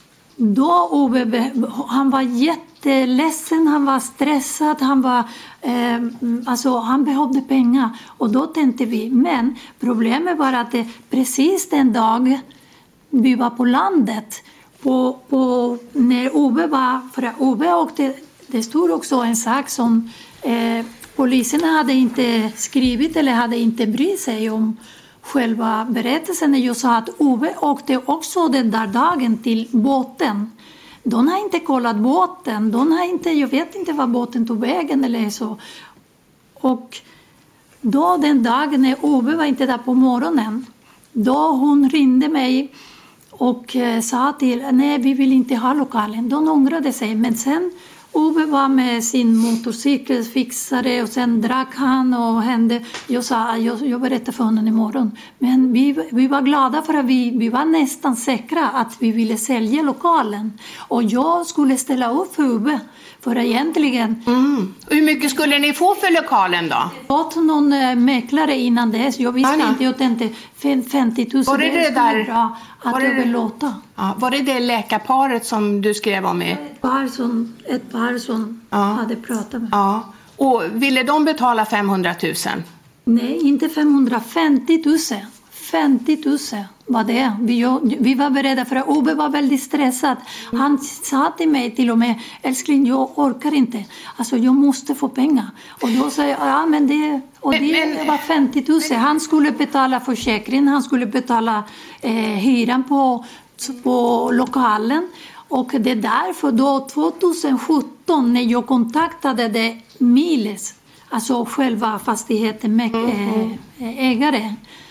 då Ove, han var jätteledsen, han var stressad, han var, eh, alltså han behövde pengar. Och då tänkte vi, men problemet var att det, precis den dag vi var på landet, på, på, när Ove var, för Ove åkte, det stod också en sak som eh, poliserna hade inte skrivit eller hade inte brytt sig om själva berättelsen. När jag sa att Ove åkte också den där dagen till båten. De har inte kollat båten. De har inte, jag vet inte vad båten tog vägen eller så. Och då den dagen när Ove var inte där på morgonen, då hon ringde mig och eh, sa till, nej vi vill inte ha lokalen. De ångrade sig, men sen Ove var med sin motorcykel, fixade och sen drack han och hände. Jag sa, jag, jag berättar för honom imorgon. Men vi, vi var glada för att vi, vi var nästan säkra att vi ville sälja lokalen. Och jag skulle ställa upp för Ove. För egentligen... Mm. Hur mycket skulle ni få för lokalen då? Jag var någon äh, mäklare innan dess. Jag visste Anna. inte, jag tänkte femtio tusen. Var det det, det där? Bra att var jag det, vill låta. Ja, var det det läkarparet som du skrev om? Med? Ett par som, ett par som ja. hade pratat med. Ja. Och ville de betala femhundratusen? Nej, inte femhundrafemtio tusen. femtio tusen var det. Vi, vi var beredda för att Ove var väldigt stressad. Han sa till mig till och med, älskling, jag orkar inte. Alltså jag måste få pengar. Och då sa jag, ja men det, och det men, var femtio tusen. Han skulle betala försäkringen, han skulle betala eh, hyran på, på lokalen. Och det är därför då tjugohundrasjutton när jag kontaktade det Miles, alltså själva fastigheten med mm. ägare.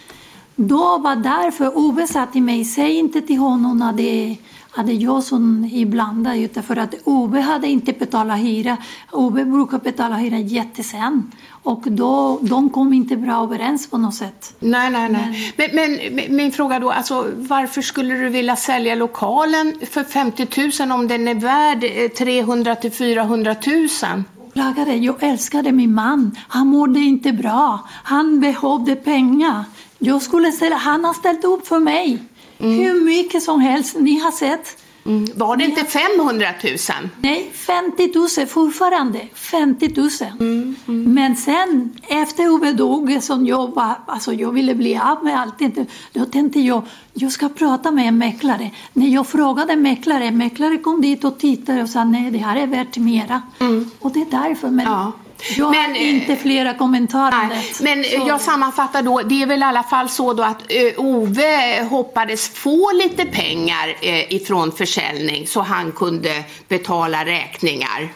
Då var därför Ove sa till mig, säg inte till honom att det hade jag som ibland, utan för att Ove hade inte betalat hyra. Ove brukar betala hyra jättesen. Och då, de kom inte bra överens på något sätt. Nej, nej, nej. Men, men, men min fråga då, alltså, varför skulle du vilja sälja lokalen för femtio tusen om den är värd trehundra till fyrahundra tusen? Jag älskade min man. Han mådde inte bra. Han behövde pengar. Jag skulle ställa, han har ställt upp för mig. Mm. Hur mycket som helst ni har sett. Mm. Var det ni inte har... femhundratusen? Nej, femtio tusen fortfarande. femtio tusen. Mm. Mm. Men sen efter Ove dog som jag var, alltså jag ville bli av med allt. Då tänkte jag, jag ska prata med en mäklare. När jag frågade mäklare, mäklare kom dit och tittade och sa nej, det här är värt mera. Mm. Och det är därför, men... Ja. Jag men, har inte flera kommentarer. Nej, men så. Jag sammanfattar då, det är väl i alla fall så då att uh, Ove hoppades få lite pengar uh, ifrån försäljning så han kunde betala räkningar.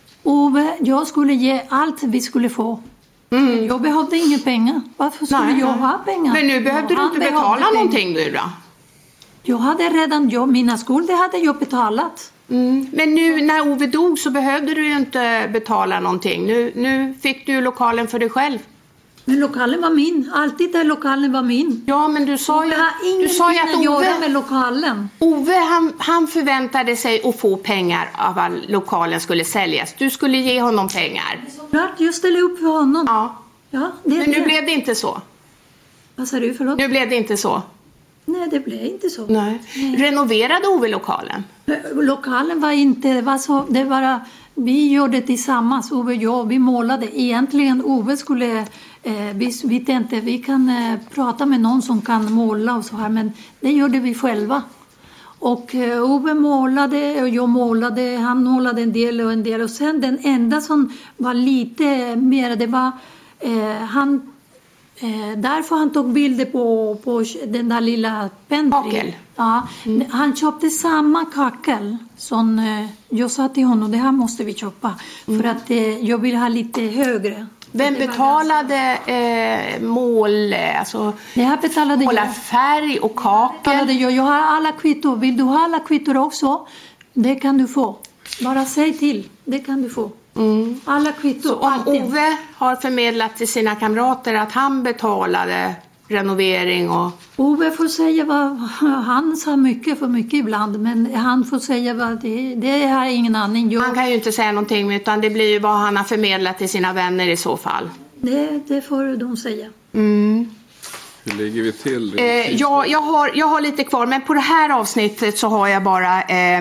Ove, jag skulle ge allt vi skulle få. Mm. Jag behövde inga pengar. Varför skulle nej, jag ha pengar? Men nu behövde ja, du inte betala någonting nu då? Jag hade redan, jag, mina skulder hade jag betalat. Mm. Men nu när Ove dog så behövde du ju inte betala någonting. Nu, nu fick du ju lokalen för dig själv. Men lokalen var min. Alltid där lokalen var min. Ja, men du sa ju, du sa ju att Ove, göra med lokalen. Ove han, han förväntade sig att få pengar av att lokalen skulle säljas. Du skulle ge honom pengar. Klart, jag ställde upp för honom. Ja. Ja, det, men nu det. blev det inte så. Vad sa du, förlåt? Nu blev det inte så. Nej, det blev inte så. Nej. Nej. Renoverade Ove lokalen? Lokalen var inte, det var så, det var, vi gjorde tillsammans, Ove och jag, vi målade. Egentligen Ove skulle, eh, vi, vi tänkte vi kan eh, prata med någon som kan måla och så här, men det gjorde vi själva. Och eh, Ove målade och jag målade, han målade en del och en del. Och sen den enda som var lite mer, det var eh, han... Eh, därför han tog bilder på, på den där lilla pentry. Ja, mm. Han köpte samma kakel som eh, jag sa till honom, det här måste vi köpa. Mm. För att eh, jag vill ha lite högre. Vem betalade eh, mål, alltså det här betalade måla färg och kakel? Jag. jag har alla kvittor, vill du ha alla kvittor också? Det kan du få. Bara säg till, det kan du få. Mm. Alla kvittor. Så om Ove har förmedlat till sina kamrater att han betalade renovering och... Ove får säga vad han sa mycket för mycket ibland, men han får säga vad det, det har ingen aning. Jag... Han kan ju inte säga någonting, utan det blir ju vad han har förmedlat till sina vänner i så fall. Det, det får de säga. Mm. Hur ligger vi till? Eh, ja, jag, har, jag har lite kvar, men på det här avsnittet så har jag bara eh,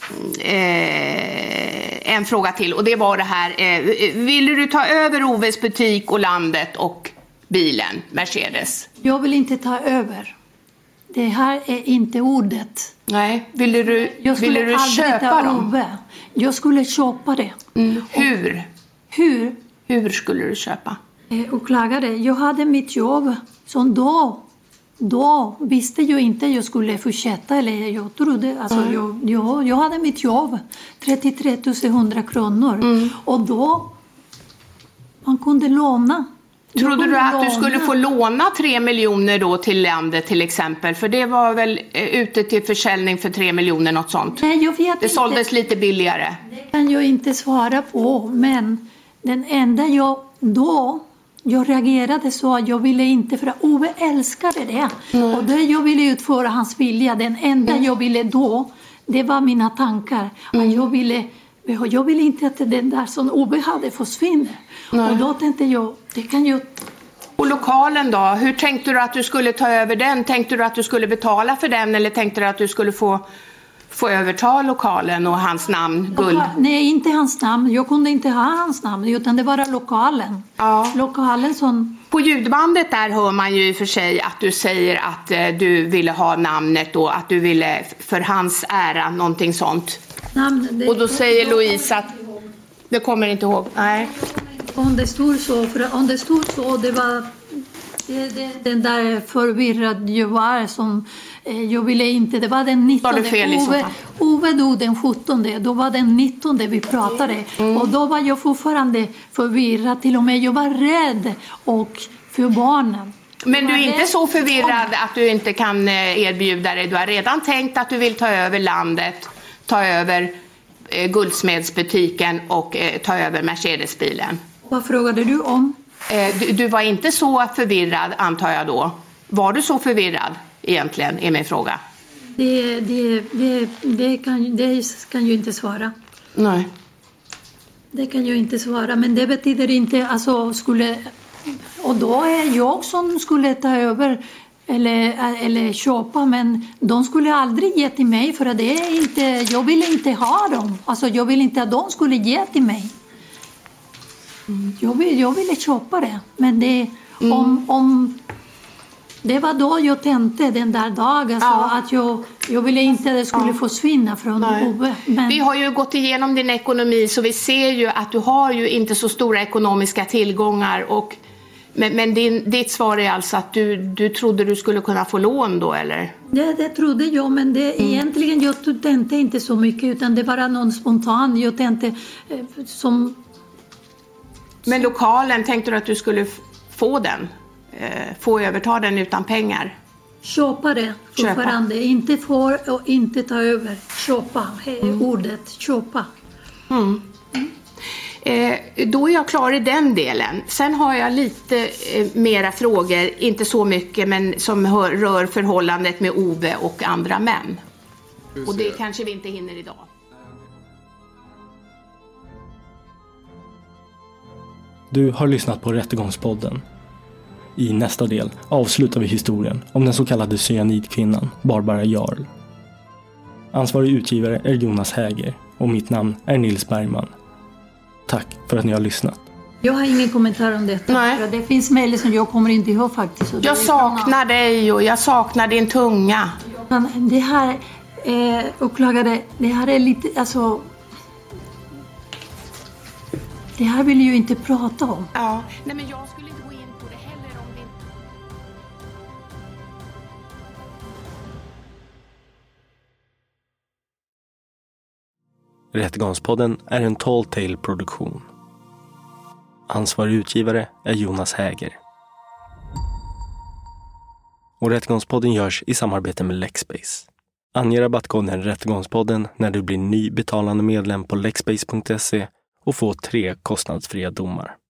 eh, en fråga till. Och det var det här, eh, vill du ta över Oves butik och landet och bilen, Mercedes? Jag vill inte ta över. Det här är inte ordet. Nej, vill du, jag vill du köpa dem? Ove. Jag skulle köpa det. Mm. Hur? Hur? Hur skulle du köpa? Och klagade. Jag hade mitt jobb. Så då, då visste jag inte att jag skulle fortsätta. Eller jag trodde, alltså mm. jag, jag, jag hade mitt jobb. trettiotre tusen hundra kronor. Mm. Och då, man kunde låna. Trodde kunde du att låna. Du skulle få låna tre miljoner då till landet till exempel? För det var väl ute till försäljning för tre miljoner, något sånt? Nej, jag vet inte. Det såldes lite billigare. Det kan jag inte svara på. Men den enda jag då... Jag reagerade så att jag ville inte, för att Ove älskade det. Mm. Och det jag ville utföra hans vilja. Den enda mm. jag ville då, det var mina tankar. Mm. Att jag, ville, jag ville inte att den där som Ove hade försvinner. Mm. Och då tänkte jag, det kan ju... Och lokalen då, hur tänkte du att du skulle ta över den? Tänkte du att du skulle betala för den, eller tänkte du att du skulle få... få överta lokalen och hans namn, Guld? Nej, inte hans namn. Jag kunde inte ha hans namn, utan det var lokalen. Ja. Lokalen som... På ljudbandet där hör man ju i och för sig att du säger att eh, du ville ha namnet och att du ville för hans ära, någonting sånt. Namn, det... Och då säger Louise att... Det kommer inte ihåg. Nej. Om det stod så, för om det stod så, det var... Det, det, den där förvirrad jag var som eh, jag ville inte. Det var den nittonde. Var det fel i så fall? Ove, Ove dog den sjuttonde. Då var den nittonde vi pratade. Mm. Och då var jag fortfarande förvirrad. Till och med jag var rädd och för barnen. Men du är inte så förvirrad att du inte kan erbjuda dig. Du har redan tänkt att du vill ta över landet, ta över eh, guldsmedsbutiken och eh, ta över Mercedesbilen. Vad frågade du om? Eh, du, du var inte så förvirrad, antar jag då. Var du så förvirrad egentligen, är min fråga. Det, det, det, det, kan, det kan ju inte svara. Nej. Det kan jag inte svara, men det betyder inte, alltså skulle... Och då är jag som skulle ta över eller, eller köpa, men de skulle aldrig ge till mig för att det är inte, jag vill inte ha dem. Alltså jag vill inte att de skulle ge till mig. Jag, vill, jag ville köpa det, men det, mm. om, om, det var då jag tänkte den där dagen alltså, ja. att jag, jag ville inte att det skulle ja. försvinna från Ove. Men... Vi har ju gått igenom din ekonomi så vi ser ju att du har ju inte så stora ekonomiska tillgångar och Men, men din, ditt svar är alltså att du, du trodde du skulle kunna få lån då, eller? Ja, det trodde jag, men det, mm. egentligen jag tänkte inte så mycket, utan det var någon spontan. Jag tänkte eh, som... Men lokalen, tänkte du att du skulle f- få den? Eh, få överta den utan pengar? Köpa det fortfarande. Köpa. Inte få och inte ta över. Köpa, mm. ordet köpa. Mm. Mm. Eh, då är jag klar i den delen. Sen har jag lite eh, mera frågor, inte så mycket, men som hör, rör förhållandet med Ove och andra män. Och det kanske vi inte hinner idag. Du har lyssnat på Rättegångspodden. I nästa del avslutar vi historien om den så kallade cyanidkvinnan Barbara Jarl. Ansvarig utgivare är Jonas Häger och mitt namn är Nils Bergman. Tack för att ni har lyssnat. Jag har ingen kommentar om detta. Nej. Det finns mejl som jag kommer inte ihåg faktiskt. Jag saknar dig och jag saknar din tunga. Det här, eh, åklagare, det här är lite, alltså... Det här vill jag ju inte prata om. Ja, nej men jag skulle inte gå in på det heller om det inte... Rättegångspodden är en Tall Tale-produktion. Ansvarig utgivare är Jonas Häger. Och Rättegångspodden görs i samarbete med Lexbase. Ange rabattkoden Rättegångspodden när du blir ny betalande medlem på lexbase punkt se och få tre kostnadsfria domar.